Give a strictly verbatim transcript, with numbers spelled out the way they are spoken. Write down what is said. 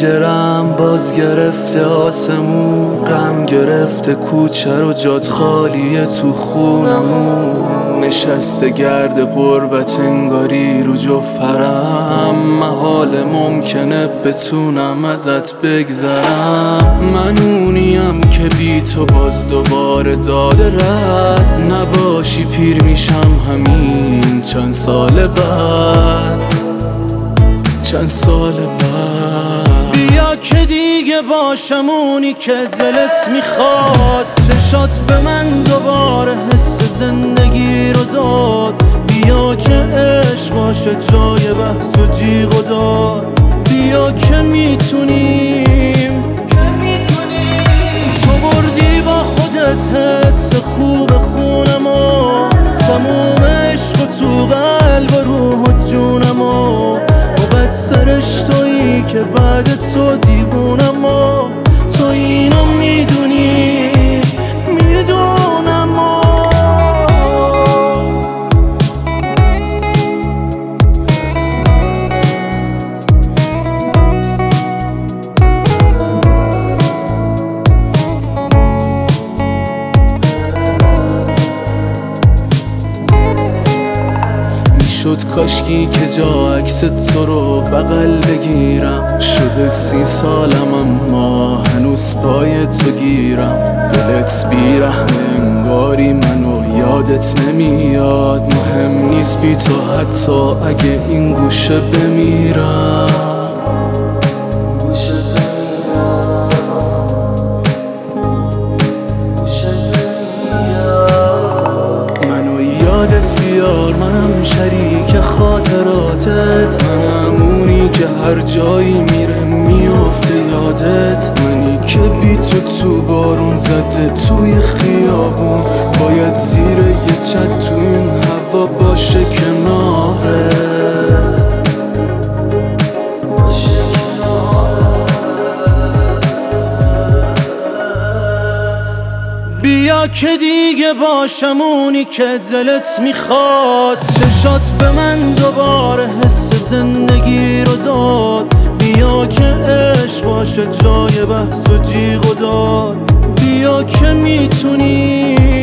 پنجرم باز گرفته آسمون، غم گرفته کوچه رو جات خالیه تو خونمون. نشسته گرد غربت انگاری رو جفت پرم، محال ممکنه بتونم ازت بگذرم. من اونیم که بی تو باز دوباره داده رد نباشی، پیر میشم همین چند سال بعد، چند سال بعد. بیا که دیگه باشم اونی که دلت میخواد، چشات به من دوباره حس زندگی رو داد. بیا که عشق باشه جای بحث و جیغ و داد. بیا که میتونیم، تو بردی با خودت حس خوب خونمو، تموم عشق و تو قلب و روح و جونمو. سرش تویی که بعد تو دیوونم و تو اینو میدونی، میدونم و شد کاشکی که جا عکس تو رو بغل بگیرم. شده سی سالم اما هنوز پای تو گیرم. دلت بیرحم انگاری منو یادت نمیاد. مهم نیست بی تو حتی اگه این گوشه بمیرم. یادت بیار منم شریک خاطراتت، منم اونی که هر جایی میره میافته یادت. منی که بی تو تو بارون زده توی خیابون، باید زیر یه چت تو این هوا باشه کناره. بیا که دیگه باشم اونی که دلت میخواد، چشات به من دوباره حس زندگی رو داد. بیا که عشق باشه جای بحث و جیغ و داد. بیا که میتونی